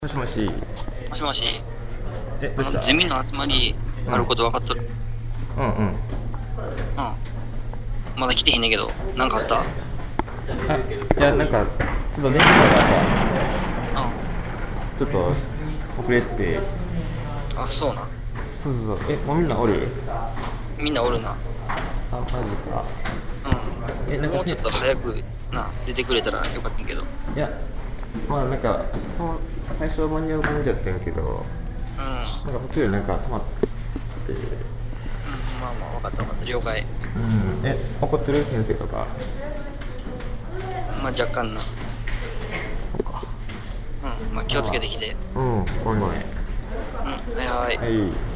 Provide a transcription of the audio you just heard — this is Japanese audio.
もしもし。 もしもし、 どうした？ ゼミの集まりあること分かっとる。 うんうん。 まだ来てへんねんけど、なんかあった？ いや、なんか、ちょっと電車がさ、 うちょっと遅れて、 そうな。 そうそうそう。もうみんなおる？ みんなおるな。 マジか。なんかもうちょっと早く出てくれたらよかったんやけど。 いや、まあなんか、最初は間に合う感じだったんやけど、なんか途中でなんか止まって、 まあまあ分かった分かった、了解。 怒ってる先生とか？ まあ若干な。まあ気をつけてきて。 ごめんごめん。 はいはい。 はい。